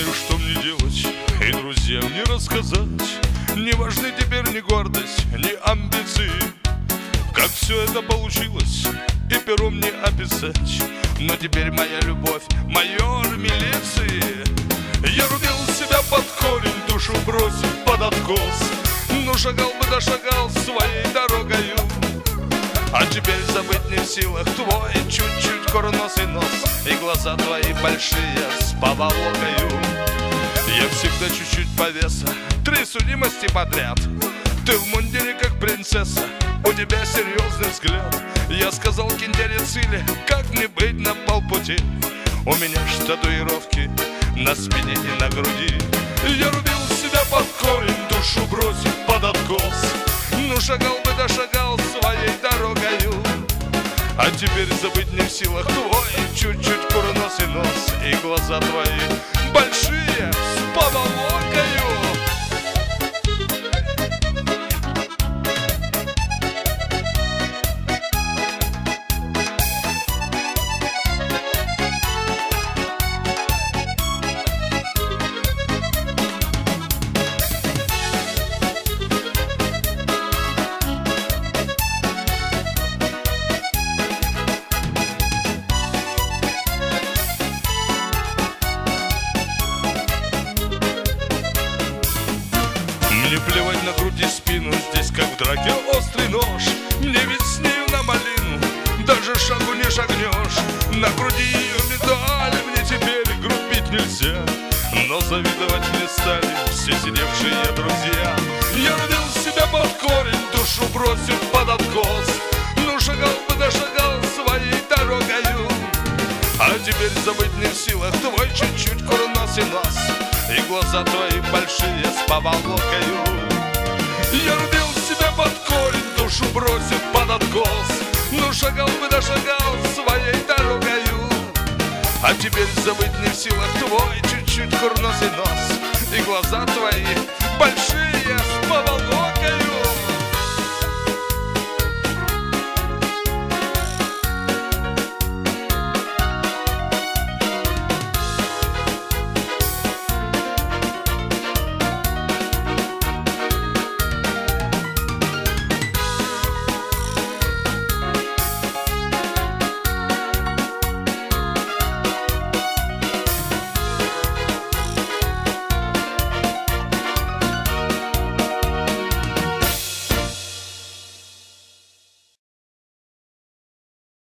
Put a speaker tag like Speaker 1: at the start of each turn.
Speaker 1: знаю, что мне делать, и друзьям не рассказать. Не важны теперь ни гордость, ни амбиции. Как все это получилось, и пером не описать. Но теперь моя любовь — майор милиции. Я рубил себя под корень, душу бросил под откос. Ну шагал бы, да шагал своей дорогою. А теперь забыть не в силах твой чуть-чуть курносый нос и глаза твои большие с поволокою. Я всегда чуть-чуть повеса, 3 судимости подряд. Ты в мундире как принцесса, у тебя серьезный взгляд. Я сказал Киндере Циле, как мне быть на полпути. У меня ж татуировки на спине и на груди. Я рубил себя под корень, душу бросив под откос. Ну шагал бы, да шагал своей дорогою. А теперь забыть не в силах твой чуть-чуть курносый нос и глаза твои большие с поволокою. Мне плевать на грудь и спину, здесь как в драке острый нож. Мне ведь с нею на малину даже шагу не шагнешь. На груди ее медаль, мне теперь грубить нельзя. Но завидовать мне стали все сидевшие друзья. Я рубил себя под корень, душу бросив под откос. Ну шагал бы, да шагал своей дорогою. А теперь забыть не в силах твой чуть-чуть курносый нос и глаза твои большие с поволокою. Я рубил себя под корень, душу бросив под откос. Ну шагал бы, да шагал своей дорогою. А теперь забыть не в силах твой чуть-чуть курносый нос и глаза твои большие